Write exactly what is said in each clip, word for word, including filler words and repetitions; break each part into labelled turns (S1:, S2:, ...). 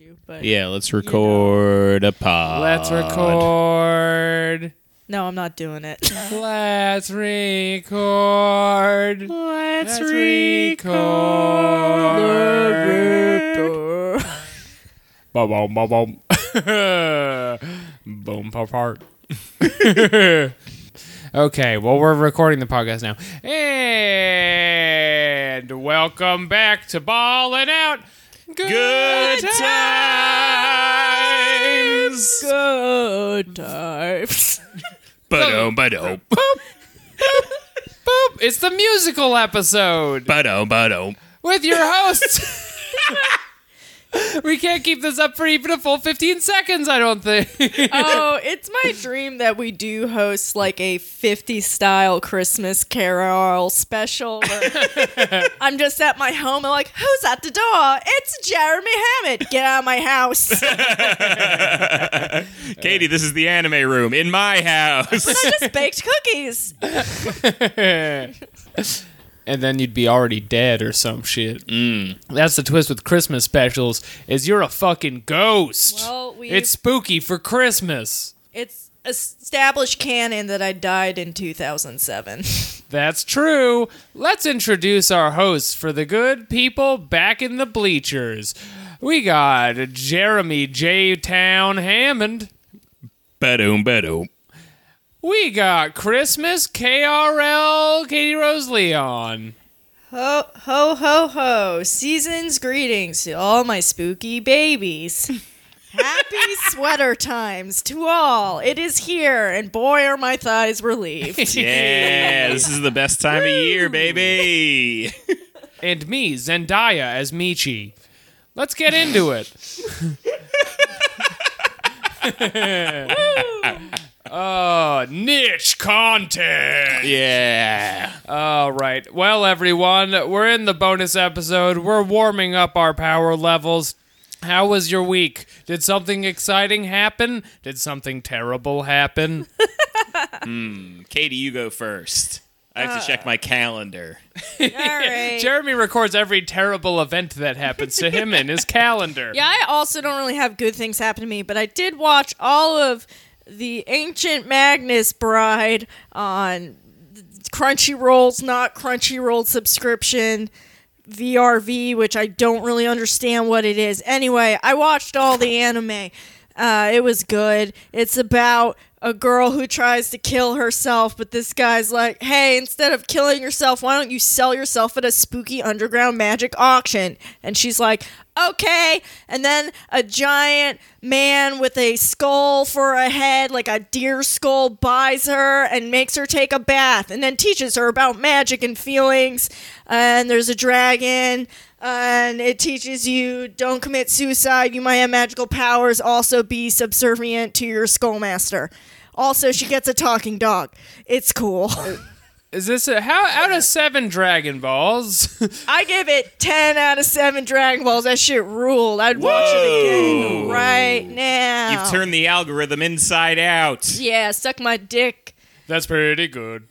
S1: you, but
S2: Yeah, let's record
S1: you know.
S2: a pod.
S3: Let's record.
S1: No, I'm not doing it.
S3: Let's record.
S2: Let's,
S3: Let's
S2: record.
S3: Boom, boom, boom, boom. Boom, pop, part. Okay, well, we're recording the podcast now. And welcome back to Ballin' Out. Good,
S2: Good
S3: times.
S1: Good times.
S2: Ba-dum, ba-dum.
S3: Boop, boop. It's the musical episode
S2: Ba-dum, ba-dum.
S3: with your hosts. We can't keep this up for even a full fifteen seconds, I don't think.
S1: Oh, it's my dream that we do host like a fifties style Christmas Carol special. Where I'm just at my home and like, who's at the door? It's Jeremy Hammond. Get out of my house.
S2: Katie, this is the anime room in my house.
S1: And I just baked cookies.
S3: And then you'd be already dead or some shit.
S2: Mm.
S3: That's the twist with Christmas specials, is you're a fucking ghost.
S1: Well, we
S3: It's spooky for Christmas.
S1: It's established canon that I died in two thousand seven.
S3: That's true. Let's introduce our hosts for the good people back in the bleachers. We got Jeremy J. Town Hammond.
S2: Ba-dum, ba-dum.
S3: We got Christmas K R L Katie Rose Leon.
S1: Ho, ho, ho, ho. Season's greetings to all my spooky babies. Happy sweater times to all. It is here, and boy, are my thighs relieved.
S2: Yeah, this is the best time of year, baby.
S3: And me, Zendaya, as Michi. Let's get into it. Oh, niche content.
S2: Yeah.
S3: All right. Well, everyone, we're in the bonus episode. We're warming up our power levels. How was your week? Did something exciting happen? Did something terrible happen?
S2: mm, Katie, you go first. I have to check my calendar.
S1: All right.
S3: Jeremy records every terrible event that happens to him in his calendar.
S1: Yeah, I also don't really have good things happen to me, but I did watch all of the Ancient Magnus Bride on Crunchyroll's not Crunchyroll subscription, V R V, which I don't really understand what it is. Anyway, I watched all the anime. Uh, it was good. It's about a girl who tries to kill herself, but this guy's like, hey, instead of killing yourself, why don't you sell yourself at a spooky underground magic auction? And she's like, okay. And then a giant man with a skull for a head, like a deer skull, buys her and makes her take a bath and then teaches her about magic and feelings. And there's a dragon. And it teaches you don't commit suicide. You might have magical powers. Also be subservient to your skullmaster. Also, she gets a talking dog. It's cool.
S3: Is this a, how out of seven Dragon Balls?
S1: I give it ten out of seven Dragon Balls. That shit ruled. I'd watch it again right now.
S2: You've turned the algorithm inside out.
S1: Yeah, suck my dick.
S3: That's pretty good.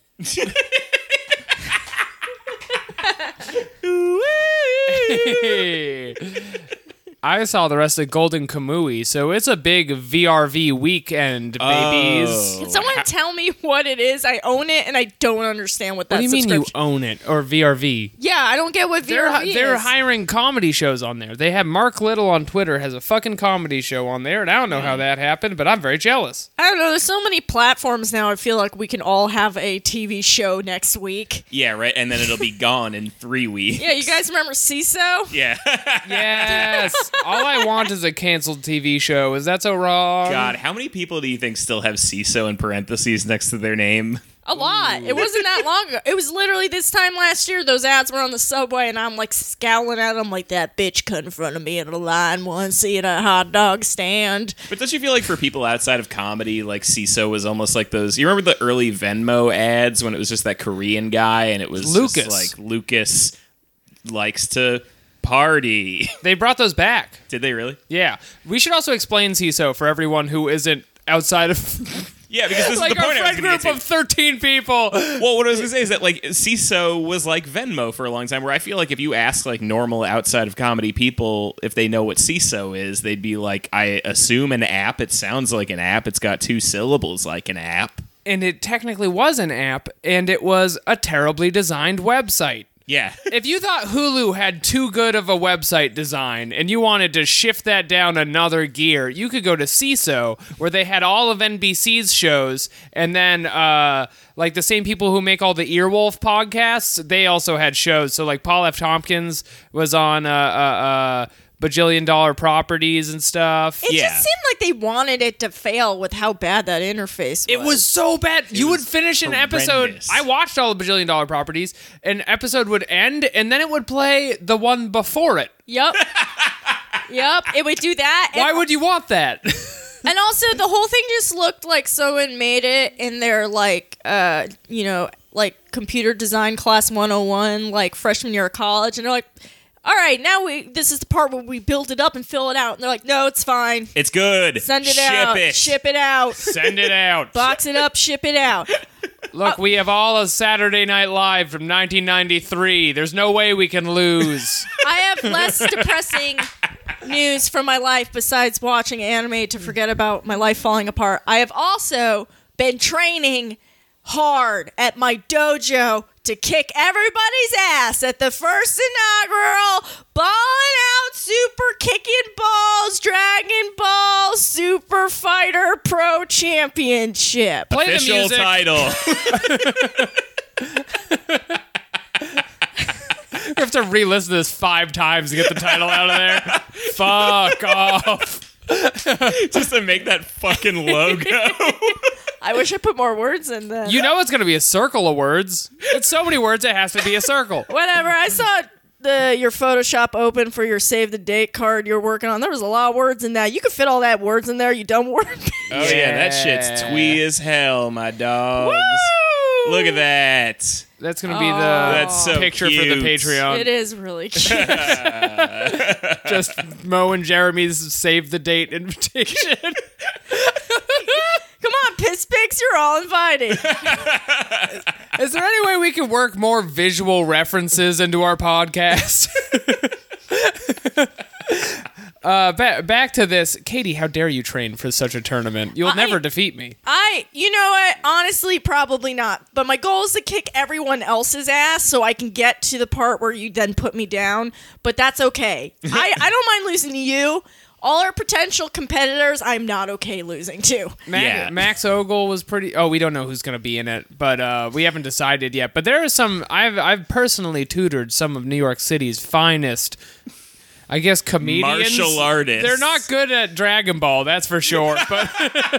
S3: I saw the rest of Golden Kamui, so it's a big V R V weekend, babies.
S2: Oh.
S1: Can someone tell me what it is? I own it, and I don't understand what that
S3: What do you mean you
S1: subscription-
S3: own it, or V R V?
S1: Yeah, I don't get what V R V
S3: They're, they're
S1: is.
S3: hiring comedy shows on there. They have Mark Little on Twitter has a fucking comedy show on there, and I don't know how that happened, but I'm very jealous.
S1: I don't know. There's so many platforms now. I feel like we can all have a T V show next week.
S2: Yeah, right. And then it'll be gone in three weeks.
S1: Yeah, you guys remember C I S O?
S2: Yeah.
S3: Yes. All I want is a canceled T V show. Is that so wrong?
S2: God, how many people do you think still have C I S O in parentheses next to their name?
S1: A lot. It wasn't that long ago. It was literally this time last year. Those ads were on the subway, and I'm like scowling at them like that bitch cut in front of me in a line once, see at a hot dog stand.
S2: But don't you feel like for people outside of comedy, like C I S O was almost like those... You remember the early Venmo ads when it was just that Korean guy and it was
S3: Lucas.
S2: just like Lucas likes to party.
S3: They brought those back.
S2: Did they really?
S3: Yeah. We should also explain C I S O for everyone who isn't outside of
S2: Yeah, because this
S3: like
S2: is the point
S3: our
S2: I was
S3: friend
S2: gonna
S3: group
S2: get
S3: of
S2: to.
S3: thirteen people.
S2: Well, what I was gonna say is that like C I S O was like Venmo for a long time, where I feel like if you ask like normal outside of comedy people if they know what C I S O is, they'd be like, I assume an app. It sounds like an app. It's got two syllables like an app.
S3: And it technically was an app, and it was a terribly designed website.
S2: Yeah.
S3: If you thought Hulu had too good of a website design and you wanted to shift that down another gear, you could go to C I S O, where they had all of N B C's shows, and then uh, like the same people who make all the Earwolf podcasts, they also had shows. So like Paul F. Tompkins was on uh, uh, uh, Bajillion Dollar Properties and stuff.
S1: It
S2: Yeah.
S1: just seemed like they wanted it to fail with how bad that interface was.
S3: It was so bad. You would
S2: was
S3: finish an episode.
S2: horrendous.
S3: I watched all the Bajillion Dollar Properties. An episode would end, and then it would play the one before it.
S1: Yep. Yep. It would do that.
S3: Why
S1: and,
S3: would you want that?
S1: and also, the whole thing just looked like someone made it in their, like, uh, you know, like computer design class one oh one, like freshman year of college. And they're like, all right, now we this is the part where we build it up and fill it out. And they're like, no, it's fine.
S2: It's good.
S1: Send it
S2: Ship
S1: out.
S2: It.
S1: Ship it out.
S3: Send it out.
S1: Box it up. Ship it out.
S3: Look, we have all of Saturday Night Live from nineteen ninety-three. There's no way we can lose.
S1: I have less depressing news from my life besides watching anime to forget about my life falling apart. I have also been training hard at my dojo to kick everybody's ass at the first inaugural Ballin' Out Super Kicking Balls Dragon Ball Super Fighter Pro Championship.
S3: Play the
S2: Official
S3: music.
S2: title.
S3: We have to re-listen to this five times to get the title out of there. Fuck off.
S2: Just to make that fucking logo.
S1: I wish I put more words in that.
S3: You know it's going to be a circle of words. It's so many words it has to be a circle.
S1: Whatever. I saw the your Photoshop open for your save the date card you're working on. There was a lot of words in that. You could fit all that words in there, you dumb word.
S2: Oh yeah, that shit's twee as hell, my dogs.
S1: Woo!
S2: Look at that.
S3: That's going to be the
S2: That's so
S3: picture for the
S2: cute.
S3: Patreon.
S1: It is really cute.
S3: Just Mo and Jeremy's save the date invitation.
S1: Come on, piss pigs, you're all invited.
S3: Is there any way we can work more visual references into our podcast? uh, ba- back to this. Katie, how dare you train for such a tournament? You'll
S1: I-
S3: never defeat me.
S1: I, you know what? Honestly, probably not. But my goal is to kick everyone else's ass so I can get to the part where you then put me down. But that's okay. I, I don't mind losing to you. All our potential competitors, I'm not okay losing to.
S3: Ma-
S2: Yeah.
S3: Max Ogle was pretty. Oh, we don't know who's going to be in it, but uh, we haven't decided yet. But there are some. I've I've personally tutored some of New York City's finest, I guess, comedians.
S2: Martial artists.
S3: They're not good at Dragon Ball, that's for sure. But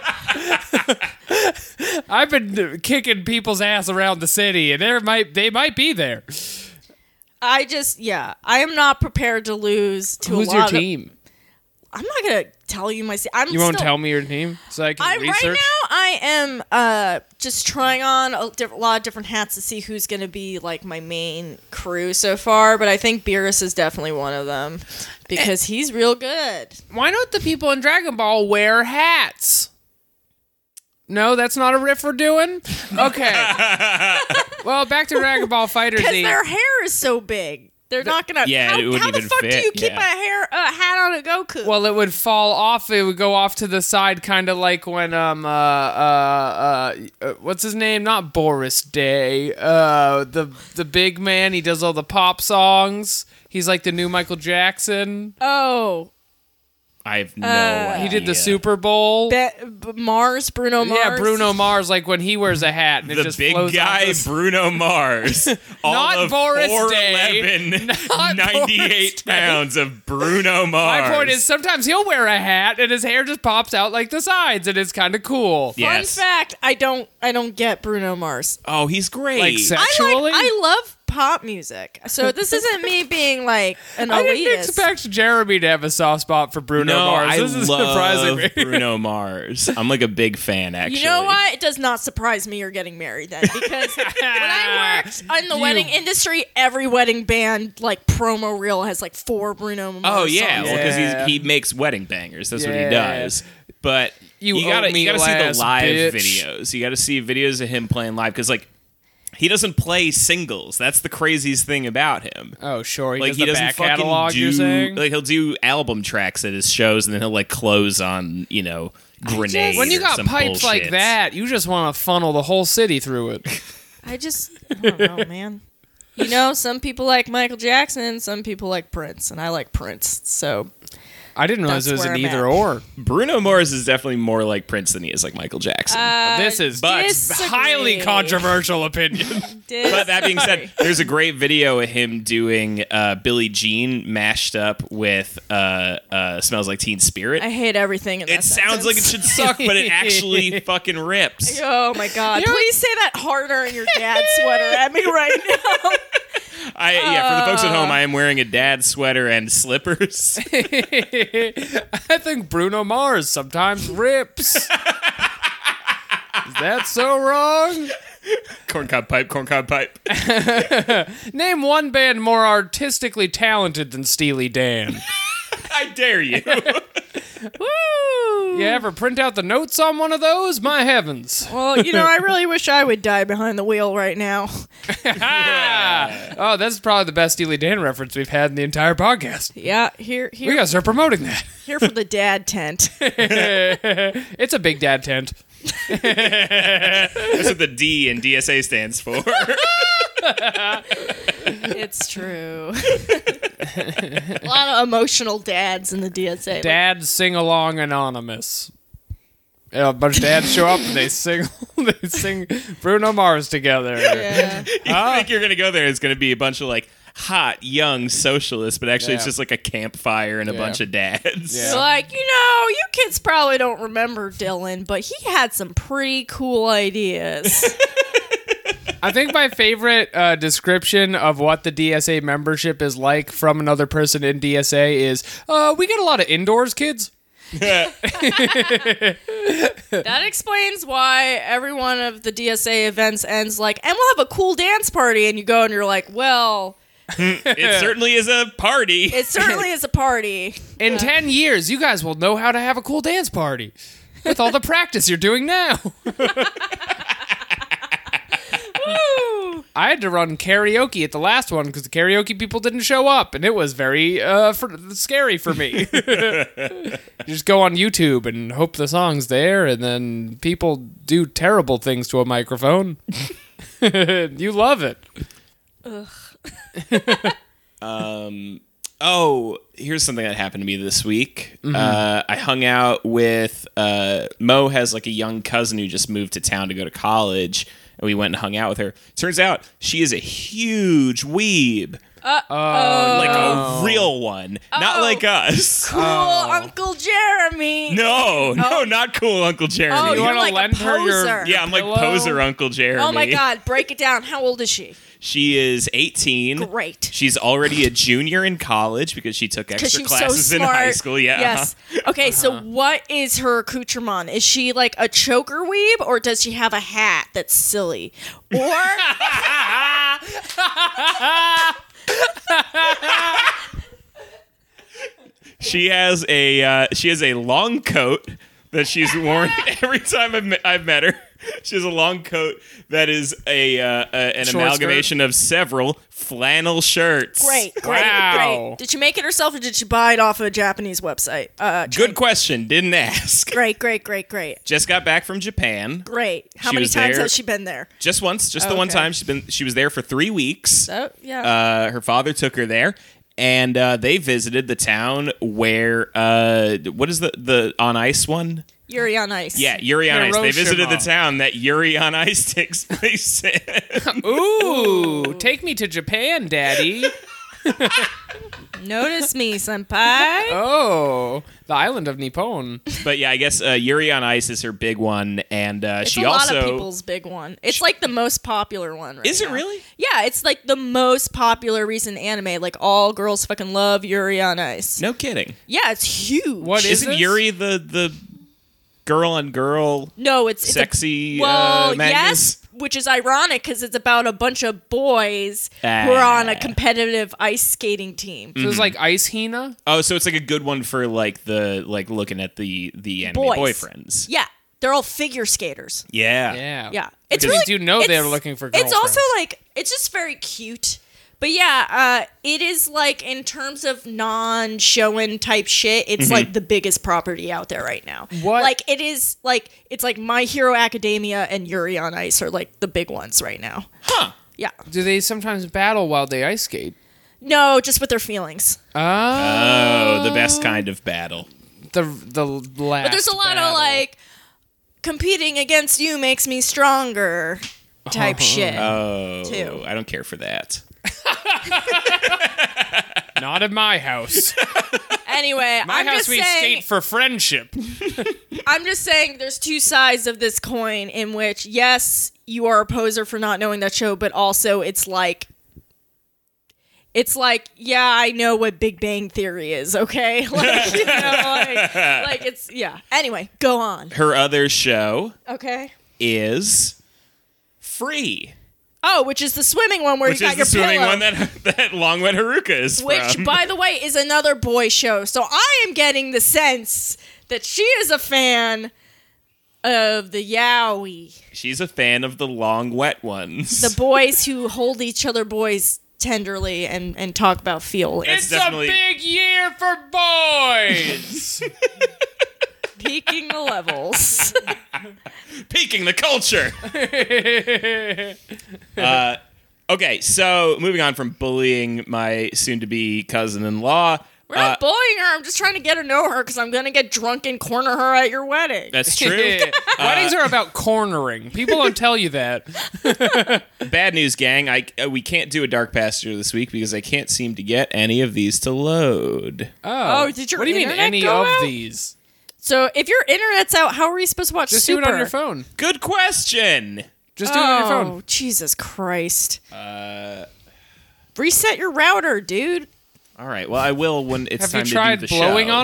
S3: I've been kicking people's ass around the city, and there might they might be there.
S1: I just, yeah, I am not prepared to lose to
S3: Who's
S1: a
S3: your
S1: lot
S3: team?
S1: Of, I'm not gonna tell you my. I'm
S3: You won't
S1: still,
S3: tell me your team, so I can
S1: I,
S3: research.
S1: right now, I am uh, just trying on a diff- lot of different hats to see who's going to be like my main crew so far. But I think Beerus is definitely one of them because he's real good.
S3: Why don't the people in Dragon Ball wear hats? No, that's not a riff we're doing? Okay. Well, back to Dragon Ball Fighter
S1: Because
S3: Z.
S1: their hair is so big. They're not going to.
S2: Yeah,
S1: how,
S2: it wouldn't
S1: how the
S2: even
S1: fuck
S2: fit,
S1: do you keep
S2: yeah.
S1: a hair a hat on a Goku?
S3: Well, it would fall off. It would go off to the side, kind of like when um uh, uh uh what's his name? Not Boris Day. Uh, the the big man. He does all the pop songs. He's like the new Michael Jackson.
S1: oh,
S2: I have no
S1: Uh,
S2: idea.
S3: He did the Super Bowl.
S1: Be- B- Mars, Bruno Mars.
S3: Yeah, Bruno Mars. Like when he wears a hat and it
S2: The
S3: just
S2: big
S3: flows
S2: guy,
S3: off the-
S2: Bruno Mars. All
S3: Not
S2: of
S3: Boris
S2: four
S3: Day.
S2: eleven,
S3: Not
S2: ninety-eight
S3: Boris Day.
S2: pounds of Bruno Mars.
S3: My point is, sometimes he'll wear a hat and his hair just pops out like the sides, and it's kind of cool.
S2: Yeah.
S1: Fun
S2: Yes.
S1: fact: I don't, I don't get Bruno Mars.
S2: oh, he's great.
S3: Like
S1: I
S3: sexually.
S1: like, I love pop music. So this isn't me being like an
S3: I didn't
S1: elitist.
S3: expect Jeremy to have a soft spot for Bruno
S2: no,
S3: Mars.
S2: I
S3: This is
S2: love
S3: surprising me.
S2: Bruno Mars. I'm like a big fan, actually.
S1: You know what? It does not surprise me you're getting married then, because when I worked in the
S3: You-
S1: wedding industry, every wedding band like promo reel has like four Bruno Mars.
S2: Oh yeah,
S1: songs.
S2: well because
S3: Yeah.
S2: he makes wedding bangers. That's what
S3: Yeah.
S2: he does. But
S3: You,
S2: you gotta you gotta see the
S3: oatmeal-ass
S2: live
S3: bitch.
S2: videos. You gotta see videos of him playing live because like he doesn't play singles. That's the craziest thing about him.
S3: Oh, sure. He
S2: Like
S3: does
S2: he
S3: the
S2: doesn't
S3: back
S2: fucking
S3: catalog,
S2: do
S3: you're saying?
S2: like he'll do album tracks at his shows and then he'll like close on you know Grenade.
S3: When you
S2: or
S3: got
S2: some
S3: pipes like
S2: bullshit.
S3: that, you just want to funnel the whole city through it.
S1: I just, I don't know, man. You know, some people like Michael Jackson, some people like Prince, and I like Prince. So
S3: I didn't realize
S1: That's
S3: it was
S1: where
S3: an
S1: I'm
S3: either
S1: at.
S3: or.
S2: Bruno Mars is definitely more like Prince than he is like Michael Jackson.
S1: uh,
S3: This is
S2: but-
S1: disagree.
S3: highly controversial opinion.
S2: But that being said,
S1: Disagree.
S2: there's a great video of him doing uh, Billie Jean mashed up with uh, uh, "Smells Like Teen Spirit."
S1: I hate everything in that
S2: It sounds like it should suck, but it actually fucking rips.
S1: Oh my god!
S3: You're-
S1: Please say that harder in your dad's sweater at me right now.
S2: I yeah, for the folks at home, I am wearing a dad sweater and slippers.
S3: I think Bruno Mars sometimes rips. Is that so wrong?
S2: Corncob pipe, corncob pipe.
S3: Name one band more artistically talented than Steely Dan.
S2: I dare you.
S1: Woo!
S3: You ever print out the notes on one of those? My heavens.
S1: Well, you know, I really wish I would die behind the wheel right now.
S3: Ah! Oh, that's probably the best Steely Dan reference we've had in the entire podcast.
S1: Yeah, here,
S3: We
S1: here,
S3: gotta start promoting that.
S1: here for the dad tent.
S3: It's a big dad tent.
S2: That's what the D in D S A stands for.
S1: It's true. A lot of emotional dads in the D S A.
S3: Dad Sing Along Anonymous. Yeah, a bunch of dads show up and they sing they sing Bruno Mars together.
S1: Yeah.
S2: You think you're gonna go there? It's gonna be a bunch of like hot young socialists, but actually it's
S3: Yeah.
S2: just like a campfire and a
S3: Yeah.
S2: bunch of dads.
S3: Yeah.
S1: Like, you know, you kids probably don't remember Dylan, but he had some pretty cool ideas.
S3: I think my favorite uh, description of what the D S A membership is like from another person in D S A is, uh, we get a lot of indoors kids.
S1: That explains why every one of the D S A events ends like, and we'll have a cool dance party, and you go and you're like, well,
S2: It certainly is a party.
S1: it certainly is a party.
S3: In ten years, you guys will know how to have a cool dance party with all the practice you're doing now.
S1: Woo!
S3: I had to run karaoke at the last one because the karaoke people didn't show up, and it was very uh, for, scary for me. You just go on YouTube and hope the song's there, and then people do terrible things to a microphone. You love it.
S2: Um. Oh, here's something that happened to me this week. Uh, I hung out with uh, Mo. Has like a young cousin who just moved to town to go to college, and we went and hung out with her. Turns out she is a huge weeb,
S3: Oh,
S2: like
S3: no.
S2: a real one, not
S1: Oh.
S2: like us.
S1: Cool Uncle Jeremy.
S2: No, no, not cool, Uncle Jeremy.
S1: Oh,
S3: You
S1: you're
S3: wanna
S1: like
S3: lend
S1: a
S3: her your-
S1: poser.
S2: yeah, I'm like
S3: Pillow?
S2: poser Uncle Jeremy.
S1: Oh my God, break it down. How old is she?
S2: She is eighteen.
S1: Great.
S2: She's already a junior in college because she took
S1: Because
S2: extra
S1: she's
S2: classes
S1: so
S2: in
S1: smart.
S2: high school. Yeah.
S1: Yes. Okay, so what is her accoutrement? Is she like a choker weeb, or does she have a hat that's silly? Or
S2: She has a uh, she has a long coat that she's worn every time I've met, I've met her. She has a long coat that is a, uh, a an
S3: Short
S2: amalgamation of several flannel shirts.
S1: great, great,
S3: Wow.
S1: great. Did she make it herself, or did she buy it off a Japanese website? Uh,
S2: Good question. Didn't ask.
S1: Great, great, great, great,
S2: Just got back from Japan.
S1: great. How
S2: She
S1: many
S2: was
S1: times
S2: there-
S1: has she been there?
S2: Just once. Just the one
S1: Okay.
S2: time she's been. She was there for three weeks.
S1: Oh, yeah.
S2: Uh, her father took her there, and uh, they visited the town where uh, what is the the on ice one?
S1: Yuri on Ice.
S2: Yeah, Yuri on Ice. They visited the
S3: Hiroshima.
S2: town that Yuri on Ice takes place in.
S3: Ooh, take me to Japan, Daddy.
S1: Notice me, senpai.
S3: Oh, the island of Nippon.
S2: But yeah, I guess uh, Yuri on Ice is her big one, and uh,
S1: It's
S2: she
S1: a lot
S2: also
S1: of people's big one. It's like the most popular one right
S2: is it
S1: now.
S2: really?
S1: Yeah, it's like the most popular recent anime. Like all girls fucking love Yuri on Ice.
S2: No kidding.
S1: Yeah, it's huge.
S3: What is
S2: Isn't
S3: this?
S2: Yuri the the girl on girl
S1: No, it's it's a-
S2: sexy
S1: well,
S2: uh, Magnus?
S1: yes. which is ironic because it's about a bunch of boys who are on a competitive ice skating team.
S3: So it's like Ice Hina?
S2: Oh, so it's like a good one for like the like looking at the the anime
S1: Boys.
S2: boyfriends.
S1: Yeah, they're all figure skaters.
S2: Yeah.
S3: Yeah.
S1: Yeah, it's
S3: Because
S1: really,
S3: you know they
S1: it's-
S3: were looking for
S1: It's
S3: girlfriends.
S1: also like it's just very cute. But yeah, uh, it is like in terms of non-showen type shit, it's
S2: Mm-hmm.
S1: like the biggest property out there right now.
S3: What?
S1: Like it is like it's like My Hero Academia and Yuri on Ice are like the big ones right now.
S2: Huh.
S1: Yeah.
S3: Do they sometimes battle while they ice skate?
S1: No, just with their feelings.
S3: Oh,
S2: Oh, the best kind of battle.
S3: the the last.
S1: But there's a lot
S3: battle.
S1: of like competing against you makes me stronger type shit.
S2: Oh,
S1: Too.
S2: I don't care for that.
S3: Not in my house.
S1: Anyway,
S3: My
S1: I'm
S3: house
S1: just
S3: we
S1: saying
S3: skate for friendship.
S1: I'm just saying there's two sides of this coin in which yes, you are a poser for not knowing that show, but also it's like it's like, yeah, I know what Big Bang Theory is, okay? Like, you know, like, like it's yeah. Anyway, go on.
S2: Her other show
S1: Okay.
S2: is Free,
S1: Oh, which is the swimming one where
S2: which
S1: you got
S2: is
S1: your
S2: the swimming
S1: pillow.
S2: one that that Longwet Haruka is
S1: Which,
S2: from.
S1: by the way, is another boy show. So I am getting the sense that she is a fan of the yaoi.
S2: She's a fan of the long wet ones.
S1: The boys who hold each other boys tenderly and, and talk about feelings.
S2: It's
S3: It's
S2: definitely-
S3: a big year for boys.
S1: Peaking the levels.
S2: Peaking the culture. uh, okay, so moving on from bullying my soon-to-be cousin-in-law.
S1: We're not
S2: uh,
S1: bullying her. I'm just trying to get to know her because I'm going to get drunk and corner her at your wedding.
S2: That's true.
S3: Weddings are about cornering. People don't tell you that.
S2: Bad news, gang. I uh, we can't do a Dark Passenger this week because I can't seem to get any of these to load.
S3: Oh,
S1: Oh, did your
S3: What do you mean
S1: internet
S3: any
S1: go
S3: of
S1: out?
S3: these?
S1: So if your internet's out, how are we supposed to watch
S3: Just
S1: Super?
S3: do it on your phone.
S2: Good question.
S3: Just do it on your
S1: Oh,
S3: phone.
S1: Jesus Christ.
S2: Uh,
S1: Reset your router, dude.
S2: all right. Well, I will when it's
S3: Have
S2: time
S3: you tried
S2: to do the
S3: blowing
S2: show.
S3: on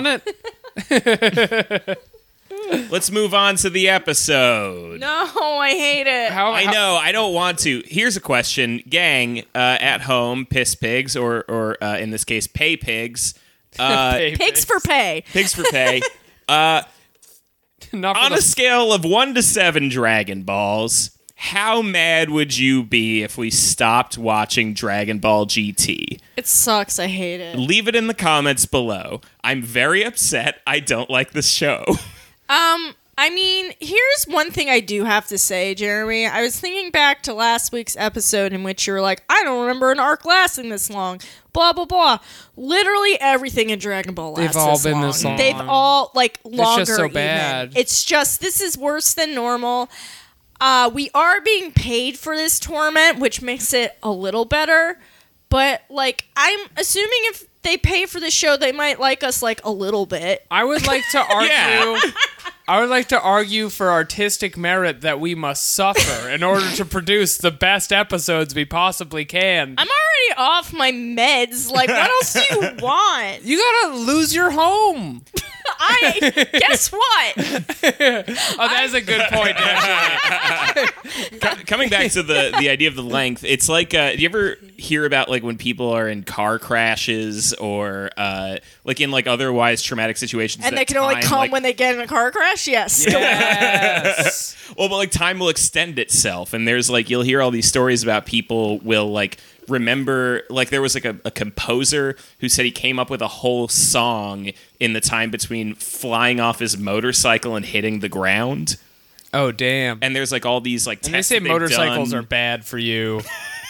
S3: it?
S2: Let's move on to the episode.
S1: No, I hate it.
S3: How,
S2: I
S3: how-
S2: know. I don't want to. Here's a question, gang. Uh, at home, piss pigs, or or uh, in this case, pay pigs. Uh,
S3: Hey,
S1: Pigs for pay.
S2: pigs for pay. Uh,
S3: not for
S2: on
S3: the-
S2: a scale of one to seven Dragon Balls, how mad would you be if we stopped watching Dragon Ball G T?
S1: It sucks. I hate it.
S2: Leave it in the comments below. I'm very upset. I don't like this show.
S1: Um, I mean, here's one thing I do have to say, Jeremy. I was thinking back to last week's episode in which you were like, I don't remember an arc lasting this long. Blah, blah, blah. Literally everything in Dragon Ball lasts
S3: They've all
S1: this
S3: been
S1: long.
S3: this long.
S1: They've all, like, longer
S3: just so
S1: even.
S3: bad.
S1: It's just, this is worse than normal. Uh, we are being paid for this torment, which makes it a little better. But, like, I'm assuming if they pay for the show, they might like us, like, a little bit.
S3: I would like to argue.
S2: Yeah.
S3: I would like to argue for artistic merit that we must suffer in order to produce the best episodes we possibly can.
S1: I'm already off my meds. Like, what else do you want?
S3: You gotta lose your home.
S1: I guess what?
S3: Oh, that's a good point, actually.
S2: Co- Coming back to the, the idea of the length, it's like, uh, do you ever hear about like when people are in car crashes or uh, like in like otherwise traumatic situations?
S1: And
S2: that
S1: they can only
S2: time,
S1: come
S2: like-
S1: when they get in a car crash? Yes.
S3: Yes.
S2: Well, but like time will extend itself, and there's like you'll hear all these stories about people will like remember like there was like a, a composer who said he came up with a whole song in the time between flying off his motorcycle and hitting the ground.
S3: Oh, damn.
S2: And there's like all these like
S3: And they
S2: tests
S3: say
S2: that they've
S3: motorcycles
S2: done.
S3: are bad for you.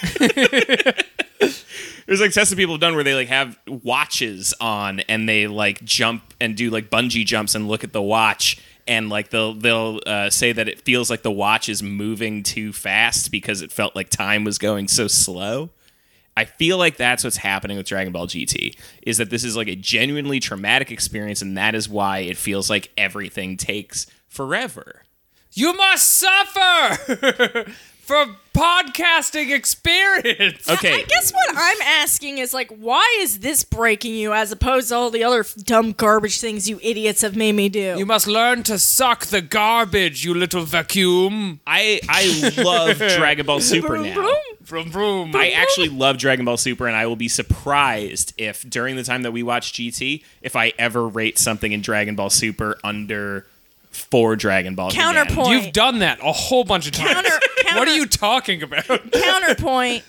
S2: There's like tests that people have done where they like have watches on and they like jump and do like bungee jumps and look at the watch. And like they'll they'll uh, say that it feels like the watch is moving too fast because it felt like time was going so slow. I feel like that's what's happening with Dragon Ball G T, is that this is like a genuinely traumatic experience, and that is why it feels like everything takes forever.
S3: You must suffer for podcast lasting experience.
S2: Okay.
S1: I guess what I'm asking is, like, why is this breaking you as opposed to all the other dumb garbage things you idiots have made me do?
S3: You must learn to suck the garbage, you little vacuum.
S2: I I love Dragon Ball Super
S1: Vroom,
S2: now.
S1: vroom.
S3: Vroom, vroom.
S2: I actually love Dragon Ball Super, and I will be surprised if during the time that we watch G T, if I ever rate something in Dragon Ball Super under four Dragon Balls. again.
S1: Counterpoint.
S3: You've done that a whole bunch of times.
S1: Counter- counter-
S3: What are you talking about?
S1: Counterpoint.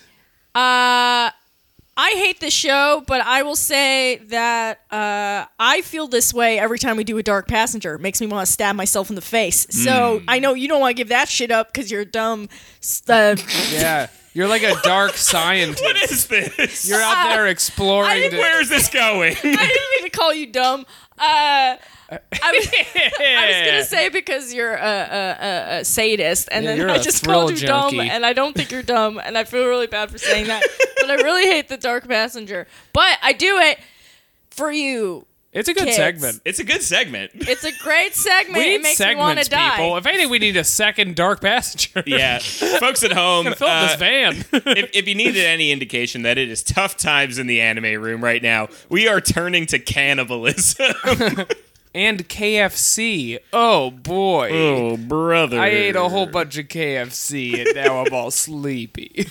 S1: Uh, I hate the show, but I will say that uh, I feel this way every time we do a Dark Passenger. It makes me want to stab myself in the face. So I know you don't want to give that shit up because you're a dumb. Uh,
S3: Yeah, you're like a dark scientist.
S2: What is this?
S3: You're out there exploring.
S1: I didn't-
S3: the-
S2: Where is this going?
S1: I didn't mean to call you dumb. Uh, I was, I was gonna say because you're a, a, a, a sadist, and
S3: Yeah,
S1: then
S3: you're
S1: I
S3: a
S1: just
S3: thrill
S1: called you dumb,
S3: junkie.
S1: and I don't think you're dumb, and I feel really bad for saying that. But I really hate the Dark Passenger. But I do it for you.
S3: It's a good
S1: Kids.
S3: segment.
S2: It's a good segment.
S1: It's a great segment.
S3: We
S1: it
S3: need
S1: makes me want
S3: segments,
S1: to die.
S3: people. If anything, we need a second Dark Passenger.
S2: Yeah, folks at home,
S3: Fill up
S2: uh,
S3: this van.
S2: if, if you needed any indication that it is tough times in the anime room right now, we are turning to cannibalism.
S3: And K F C. Oh, boy.
S2: Oh, brother.
S3: I ate a whole bunch of K F C, and now I'm all sleepy.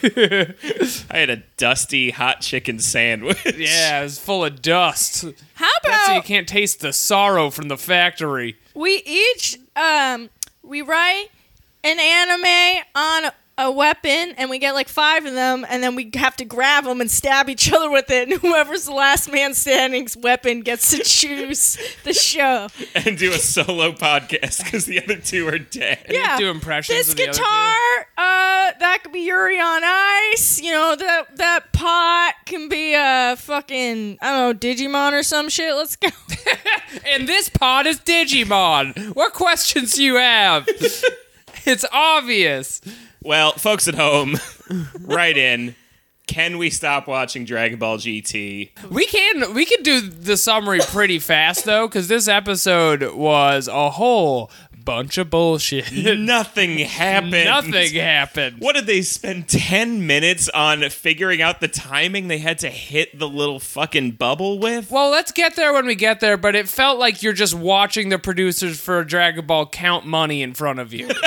S2: I had a dusty hot chicken sandwich.
S3: Yeah, it was full of dust.
S1: How
S3: That's so you
S1: about
S3: can't taste the sorrow from the factory.
S1: we each um we write an anime on a weapon, and we get like five of them, and then we have to grab them and stab each other with it, and whoever's the last man standing's weapon gets to choose the show.
S2: And do a solo podcast because the other two are dead.
S1: Yeah,
S3: do impressions
S1: This
S3: of the other two.
S1: guitar, uh, that could be Yuri on Ice. You know, that that pot can be a fucking I don't know Digimon or some shit. Let's go.
S3: And this pod is Digimon. What questions do you have? It's obvious.
S2: Well, folks at home, write in. Can we stop watching Dragon Ball G T?
S3: We can we can do the summary pretty fast though, because this episode was a whole bunch of bullshit.
S2: Nothing happened.
S3: Nothing happened.
S2: What did they spend ten minutes on figuring out the timing they had to hit the little fucking bubble with?
S3: Well, let's get there when we get there, but it felt like you're just watching the producers for Dragon Ball count money in front of you.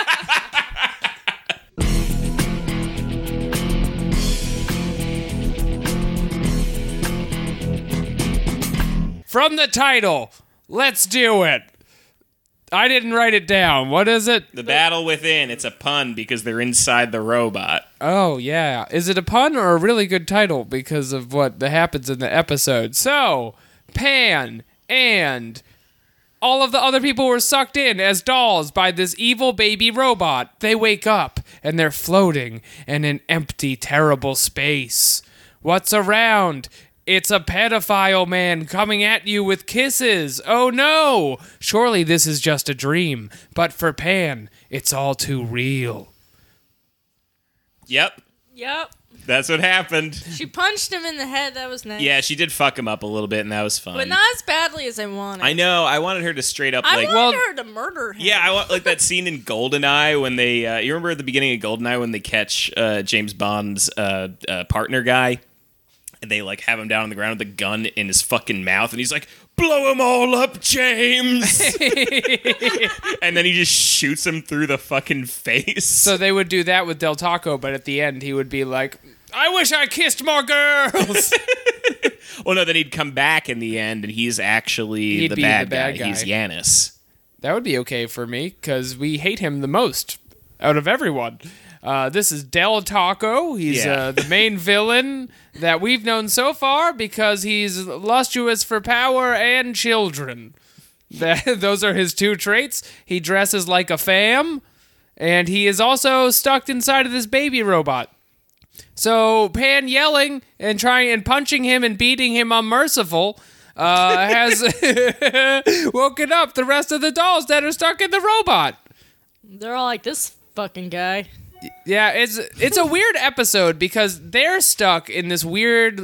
S3: From the title, let's do it. I didn't write it down. What is it?
S2: The Battle Within. It's a pun because they're inside the robot.
S3: Oh, yeah. Is it a pun or a really good title because of what that happens in the episode? So, Pan and all of the other people were sucked in as dolls by this evil baby robot. They wake up and they're floating in an empty, terrible space. What's around? It's a pedophile man coming at you with kisses. Oh no! Surely this is just a dream. But for Pan, it's all too real.
S2: Yep.
S1: Yep.
S2: That's what happened.
S1: She punched him in the head. That was nice.
S2: Yeah, she did fuck him up a little bit, and that was fun.
S1: But not as badly as I wanted.
S2: I know. I wanted her to straight up,
S1: I
S2: like...
S1: wanted
S3: well-
S1: her to murder him.
S2: Yeah, I want like that scene in GoldenEye when they... Uh, you remember at the beginning of GoldenEye when they catch uh, James Bond's uh, uh, partner guy? And they, like, have him down on the ground with a gun in his fucking mouth, and he's like, blow them all up, James! And then he just shoots him through the fucking face.
S3: So they would do that with Del Taco, but at the end he would be like, I wish I kissed more girls.
S2: Well, no, then he'd come back in the end, and he's actually
S3: He'd
S2: the
S3: be
S2: bad,
S3: the bad
S2: guy.
S3: guy.
S2: He's Yanis.
S3: That would be okay for me, because we hate him the most out of everyone. Uh, this is Del Taco. He's
S2: Yeah.
S3: uh, the main villain that we've known so far because he's lustuous for power and children. That, those are his two traits. He dresses like a fam, and he is also stuck inside of this baby robot. So Pan yelling and trying and punching him and beating him unmerciful uh, has woken up the rest of the dolls that are stuck in the robot.
S1: They're all like, this fucking guy.
S3: Yeah, it's it's a weird episode because they're stuck in this weird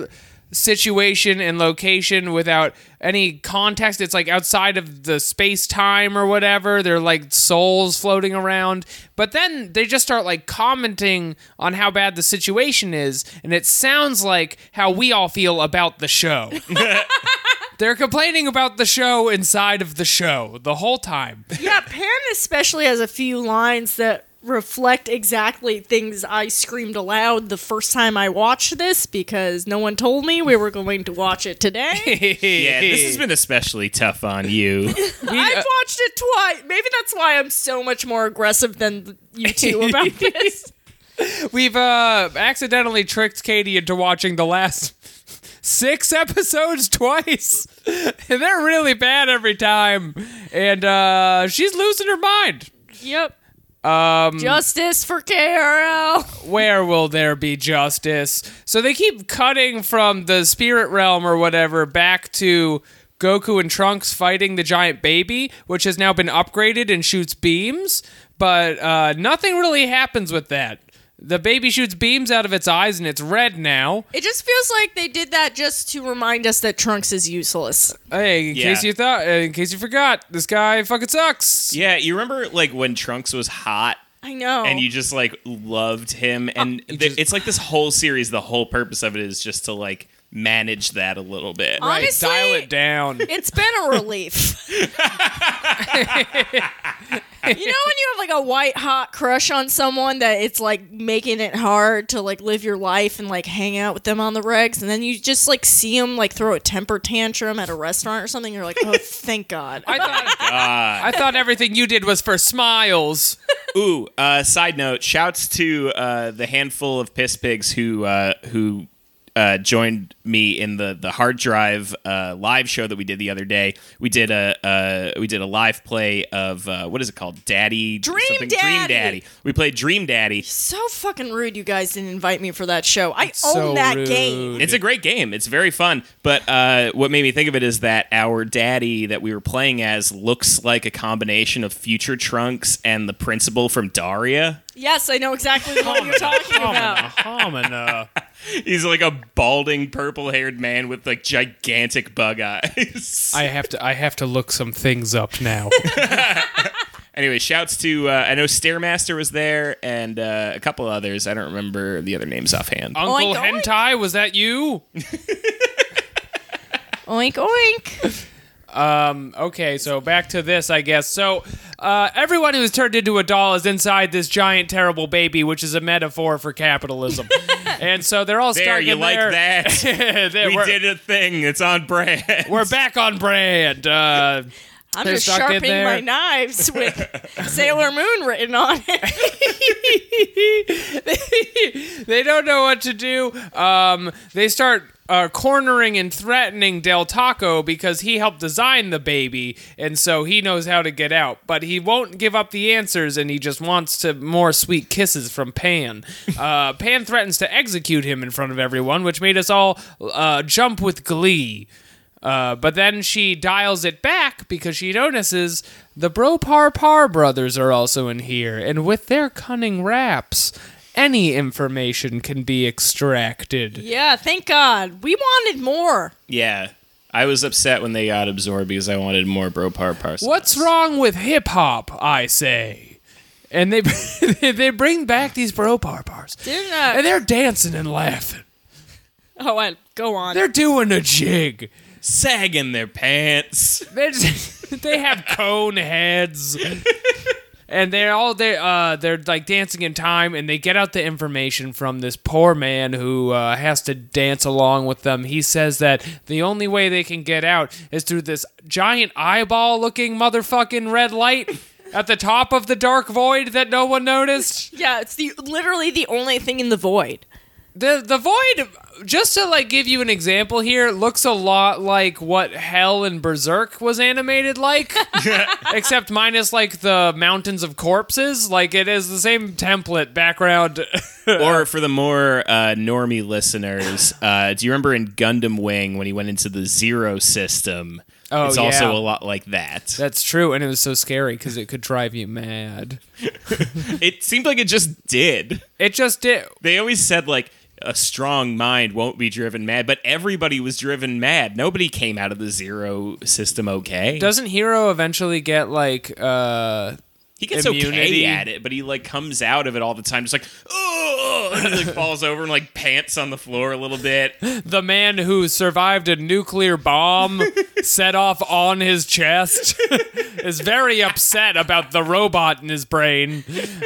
S3: situation and location without any context. It's like outside of the space-time or whatever. They're like souls floating around. But then they just start like commenting on how bad the situation is, and it sounds like how we all feel about the show. They're complaining about the show inside of the show the whole time.
S1: Yeah, Pan especially has a few lines that reflect exactly things I screamed aloud the first time I watched this, because no one told me we were going to watch it today.
S2: Yeah, this has been especially tough on you.
S1: I've watched it twice. Maybe that's why I'm so much more aggressive than you two about this.
S3: We've uh, accidentally tricked Katie into watching the last six episodes twice. And they're really bad every time. And uh, she's losing her mind.
S1: Yep.
S3: Um,
S1: Justice for K R L.
S3: Where will there be justice? So they keep cutting from the spirit realm or whatever back to Goku and Trunks fighting the giant baby, which has now been upgraded and shoots beams. But uh, nothing really happens with that. The baby shoots beams out of its eyes and it's red now.
S1: It just feels like they did that just to remind us that Trunks is useless.
S3: Hey, in
S2: Yeah.
S3: case you thought, uh, in case you forgot, this guy fucking sucks.
S2: Yeah, you remember like when Trunks was hot
S1: I know.
S2: and you just like loved him, and
S3: you
S2: th-
S3: just-
S2: it's like this whole series. The whole purpose of it is just to like manage that a little bit.
S1: Uh, Honestly,
S3: Right, dial it down.
S1: It's been a relief. You know when you have like a white hot crush on someone that it's like making it hard to like live your life and like hang out with them on the regs, and then you just like see them like throw a temper tantrum at a restaurant or something. You're like, oh, thank God.
S3: I thought,
S2: God.
S3: I thought everything you did was for smiles.
S2: Ooh, uh, side note, shouts to uh, the handful of piss pigs who uh, who uh, joined me in the the hard drive uh, live show that we did the other day. We did a uh, we did a live play of uh, what is it called? Daddy
S1: Dream
S2: something?
S1: Daddy.
S2: Dream Daddy. We played Dream Daddy.
S1: So fucking rude you guys didn't invite me for that show. I
S3: So
S1: own that
S3: rude.
S1: game.
S2: It's a great game. It's very fun. But uh, what made me think of it is that our daddy that we were playing as looks like a combination of future Trunks and the principal from Daria.
S1: Yes, I know exactly what you're talking about.
S3: Homina.
S2: He's like a balding, purple-haired man with like gigantic bug eyes.
S3: I have to. I have to look some things up now.
S2: Anyway, shouts to uh, I know Stairmaster was there and uh, a couple others. I don't remember the other names offhand.
S3: Uncle
S1: Oink, oink.
S3: Hentai, was that you?
S1: Oink oink.
S3: Um, okay, so back to this, I guess. So, uh, everyone who's turned into a doll is inside this giant, terrible baby, which is a metaphor for capitalism. And so they're all
S2: There,
S3: stuck
S2: you
S3: in
S2: like
S3: there.
S2: that?
S3: There,
S2: we
S3: we're,
S2: did a thing. It's on brand.
S3: we're back on brand. Uh,
S1: I'm
S3: They're
S1: just
S3: stuck in
S1: sharpening
S3: there.
S1: my knives with Sailor Moon written on it.
S3: they don't know what to do. Um, they start uh, cornering and threatening Del Taco because he helped design the baby, and so he knows how to get out. But he won't give up the answers, and he just wants to more sweet kisses from Pan. Uh, Pan threatens to execute him in front of everyone, which made us all uh, jump with glee. Uh, but then she dials it back because she notices the Bro Par Par brothers are also in here, and with their cunning raps, any information can be extracted.
S1: Yeah, thank God. We wanted more.
S2: Yeah. I was upset when they got absorbed because I wanted more Bro Par Par.
S3: What's wrong with hip hop, I say? And they they bring back these Bro Par Pars,
S1: They're not.
S3: and they're dancing and laughing.
S1: Oh, I, go on.
S3: They're doing a jig.
S2: Sagging their pants.
S3: They just, they have cone heads, and they're all they uh they're like dancing in time, and they get out the information from this poor man who uh, has to dance along with them. He says that the only way they can get out is through this giant eyeball-looking motherfucking red light at the top of the dark void that no one noticed.
S1: Yeah, it's the literally the only thing in the void.
S3: The the void, just to like give you an example here, looks a lot like what Hell in Berserk was animated like, except minus like the mountains of corpses. Like it is the same template background.
S2: Or for the more uh, normie listeners, uh, do you remember in Gundam Wing when he went into the Zero system?
S3: Oh,
S2: it's also
S3: yeah.
S2: a lot like that.
S3: That's true, and it was so scary because it could drive you mad.
S2: It seemed like it just did.
S3: It just did.
S2: They always said like a strong mind won't be driven mad, but everybody was driven mad. Nobody came out of the Zero system okay.
S3: Doesn't Hero eventually get like uh
S2: He gets
S3: immunity?
S2: okay at it, but he like comes out of it all the time, just like, oh, and he like falls over and like pants on the floor a little bit.
S3: the man who survived a nuclear bomb set off on his chest is very upset about the robot in his brain.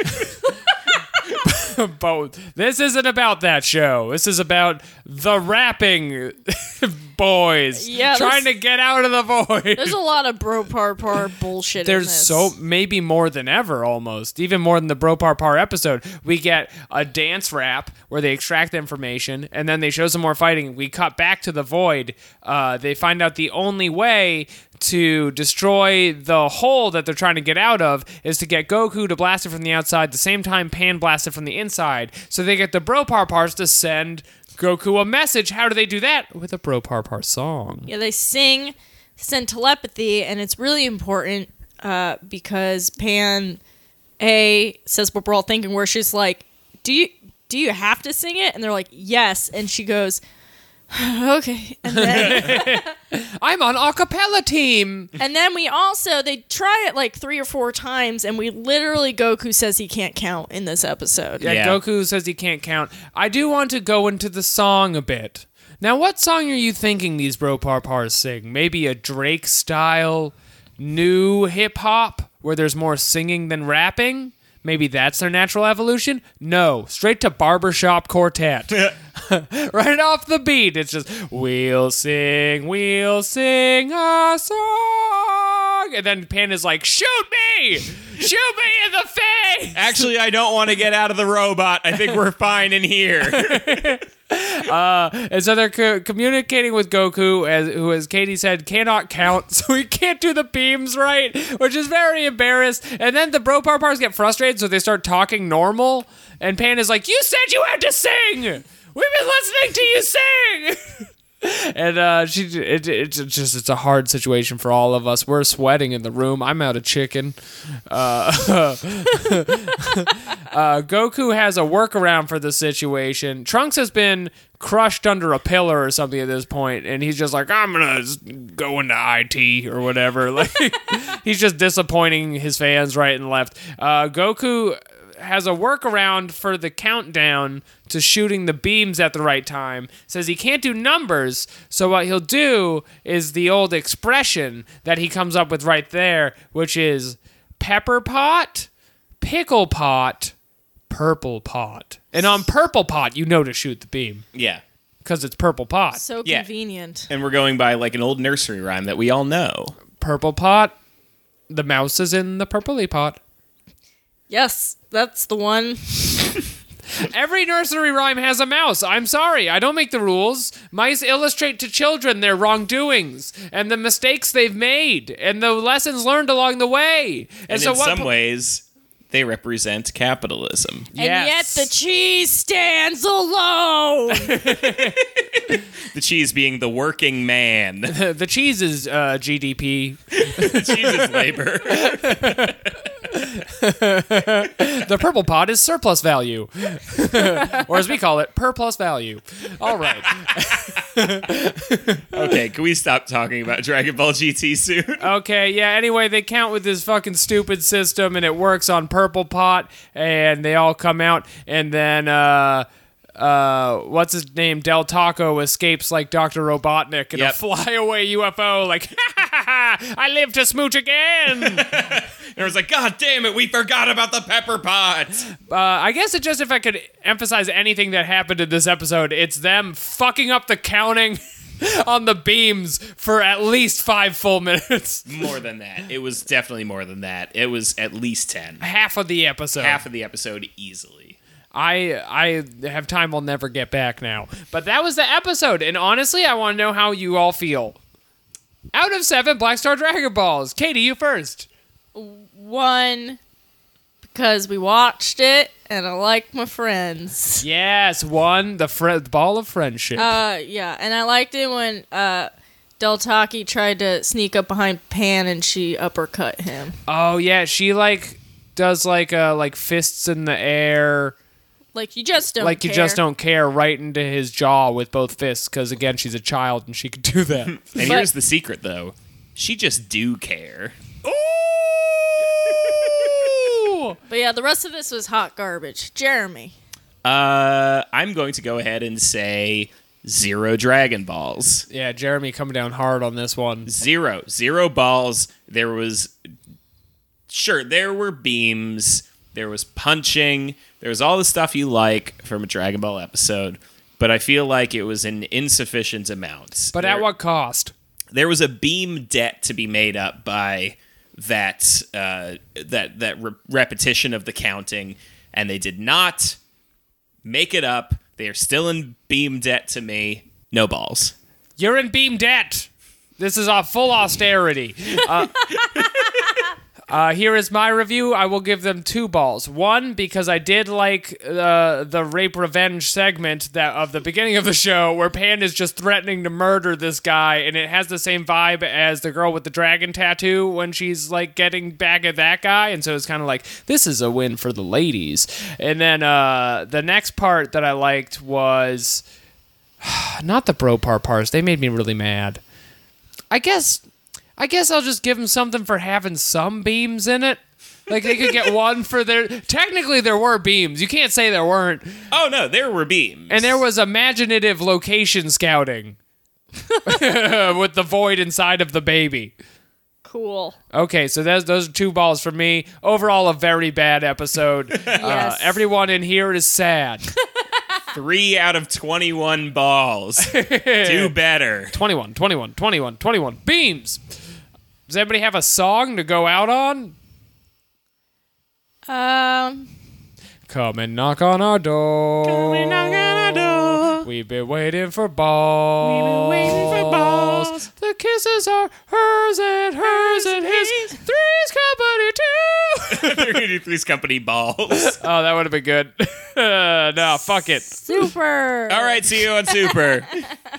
S3: But this isn't about that show. This is about the rapping boys
S1: Yeah,
S3: trying
S1: there's-
S3: to get out of the void.
S1: There's a lot of bro par par bullshit in
S3: There's
S1: this.
S3: so maybe more than ever, almost even more than the Bro Par Par episode. We get a dance rap where they extract the information, and then they show some more fighting. We cut back to the void. Uh, they find out the only way to destroy the hole that they're trying to get out of is to get Goku to blast it from the outside, the same time Pan blasted from the inside. So they get the Bro Par Pars to send Goku a message. How do they do that? With a Bro Par Par song.
S1: Yeah, they sing, send telepathy, and it's really important uh, because Pan A says what we're all thinking, where she's like, "Do you do you have to sing it?" And they're like, "Yes," and she goes, "Okay," and then
S3: I'm on a cappella team.
S1: and then we also they try it like three or four times, and we literally Goku says he can't count in this episode.
S3: Yeah,
S2: Yeah.
S3: Goku says he can't count. I do want to go into the song a bit. Now, what song are you thinking these Bro Par Pars sing? Maybe a Drake style new hip hop where there's more singing than rapping? Maybe that's their natural evolution? No, straight to Barbershop Quartet. Right off the beat, it's just, we'll sing, we'll sing a song. And then Pan is like, shoot me! Shoot me in the face!
S2: Actually, I don't want to get out of the robot. I think we're fine in here.
S3: And so they're co- communicating with Goku, as, who, as Katie said, cannot count, so he can't do the beams right, which is very embarrassed. And then the Bro Par Pars get frustrated, so they start talking normal. And Pan is like, you said you had to sing! We've been listening to you sing! And uh, she, it, it's just it's a hard situation for all of us. We're sweating in the room. I'm out of chicken. Uh, uh, Goku has a workaround for the situation. Trunks has been crushed under a pillar or something at this point, and he's just like, I'm gonna go into I T or whatever. Like he's just disappointing his fans right and left. Uh, Goku has a workaround for the countdown to shooting the beams at the right time. Says he can't do numbers, so what he'll do is the old expression that he comes up with right there, which is pepper pot, pickle pot, purple pot. And on purple pot, you know to shoot the beam
S2: Yeah.
S3: because it's purple pot.
S1: So
S2: Yeah.
S1: convenient.
S2: And we're going by like an old nursery rhyme that we all know.
S3: Purple pot, the mouse is in the purpley pot.
S1: Yes, that's the one.
S3: Every nursery rhyme has a mouse. I'm sorry, I don't make the rules. Mice illustrate to children their wrongdoings and the mistakes they've made and the lessons learned along the way. And,
S2: And
S3: so
S2: in
S3: what
S2: some
S3: po-
S2: ways, they represent capitalism.
S1: And yet
S3: Yes.
S1: the cheese stands alone.
S2: The cheese being the working man.
S3: the cheese is uh, G D P.
S2: The cheese is labor.
S3: The purple pot is surplus value. Or as we call it, per plus value. All right.
S2: Okay, can we stop talking about Dragon Ball G T soon?
S3: Okay, yeah, anyway, they count with this fucking stupid system and it works on purple pot and they all come out and then uh uh what's his name? Del Taco escapes like Doctor Robotnik in
S2: Yep.
S3: a flyaway U F O like I live to smooch again.
S2: And it was like, God damn it, we forgot about the pepper pot.
S3: Uh, I guess it just if I could emphasize anything that happened in this episode, it's them fucking up the counting on the beams for at least five full minutes.
S2: More than that. It was definitely more than that. It was at least ten.
S3: Half of the episode.
S2: Half of the episode easily.
S3: I I have time we'll never get back now. But that was the episode, and honestly, I want to know how you all feel. Out of seven Black Star Dragon Balls, Katie, you first.
S1: One, because we watched it and I like my friends.
S3: Yes, one, the fr- ball of friendship.
S1: Uh, yeah, and I liked it when uh, Del Taki tried to sneak up behind Pan and she uppercut him.
S3: oh yeah, she like does like uh like fists in the air.
S1: Like you just don't
S3: like
S1: care.
S3: you just don't care right into his jaw with both fists because, again, she's a child and she could do that.
S2: And
S1: But-
S2: here's the secret, though. She just do care.
S3: Ooh!
S1: But yeah, the rest of this was hot garbage. Jeremy.
S2: Uh, I'm going to go ahead and say zero Dragon Balls.
S3: Yeah, Jeremy coming down hard on this one.
S2: Zero. Zero balls. There was... Sure, there were beams. There was punching. There was all the stuff you like from a Dragon Ball episode. But I feel like it was in insufficient amounts.
S3: But
S2: there,
S3: at what cost?
S2: There was a beam debt to be made up by that uh, that that re- repetition of the counting, and they did not make it up. They are still in beam debt to me. No balls.
S3: You're in beam debt. This is a full austerity. Uh, uh, here is my review. I will give them two balls. One, because I did like uh, the rape revenge segment that of the beginning of the show where Pan is just threatening to murder this guy, and it has the same vibe as the girl with the dragon tattoo when she's like getting back at that guy, and so it's kind of like, this is a win for the ladies. And then uh, the next part that I liked was not the bro par parts. They made me really mad. I guess I guess I'll just give them something for having some beams in it. Like they could get one for their... Technically, there were beams. You can't say there weren't.
S2: Oh, no, there were beams.
S3: And there was imaginative location scouting with the void inside of the baby.
S1: Cool.
S3: Okay, so those those are two balls for me. Overall, a very bad episode. uh,
S1: Yes.
S3: everyone in here is sad.
S2: Three out of twenty-one balls. Do better.
S3: twenty-one, twenty-one, twenty-one, twenty-one. Beams! Does anybody have a song to go out on?
S1: Um,
S3: Come and knock on our door.
S2: Come and knock on our door.
S3: We've been waiting for balls.
S2: We've been waiting for balls.
S3: The kisses are hers and hers and his. Three's company too.
S2: They're going to do Three's Company balls.
S3: Oh, that would have been good. No, fuck it.
S1: super.
S2: All right, see you on Super.